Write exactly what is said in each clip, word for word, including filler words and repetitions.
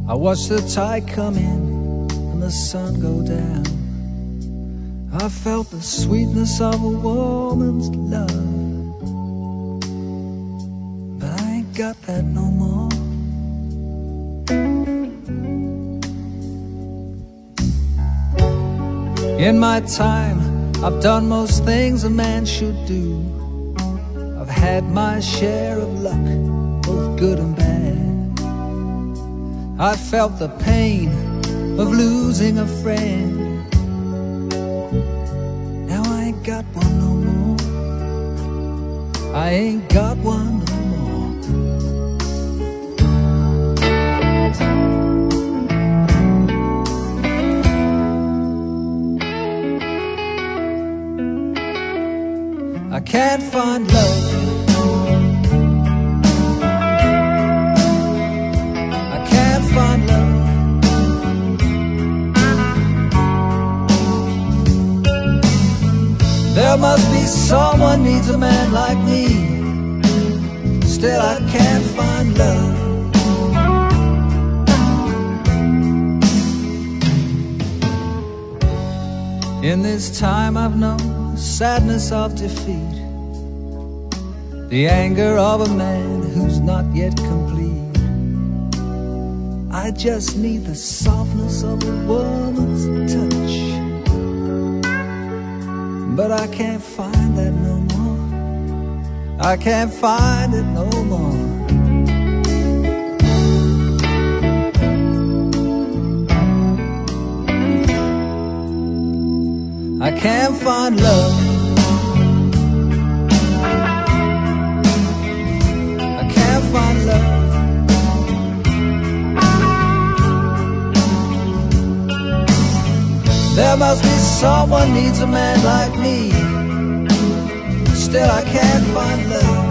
I watch the tide come in and the sun go down. I felt the sweetness of a woman's love, but I ain't got that no more. In my time, I've done most things a man should do. I've had my share of luck, both good and bad. I felt the pain of losing a friend. Now I ain't got one no more. I ain't got one no more. I can't find love. I can't find love. There must be someone needs a man like me. Still I can't find love. In this time I've known the sadness of defeat, the anger of a man who's not yet complete. I just need the softness of a woman's touch, but I can't find that no more. I can't find it no more. I can't find love. I can't find love. There must be someone needs a man like me. Still I can't find love.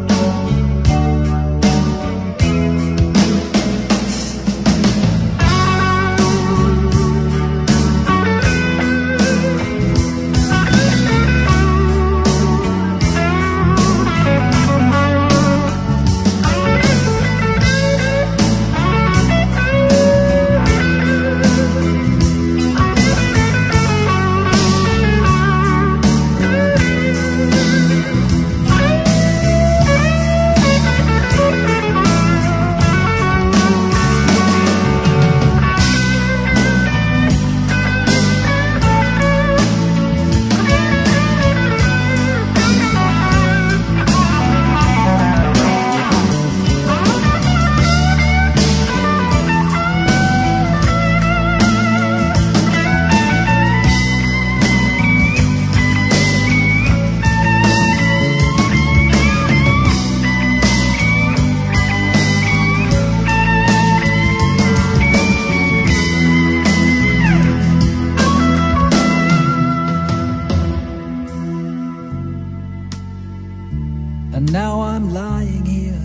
And now I'm lying here.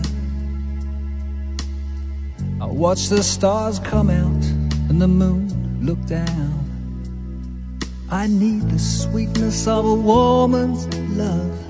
I watch the stars come out and the moon look down. I need the sweetness of a woman's love,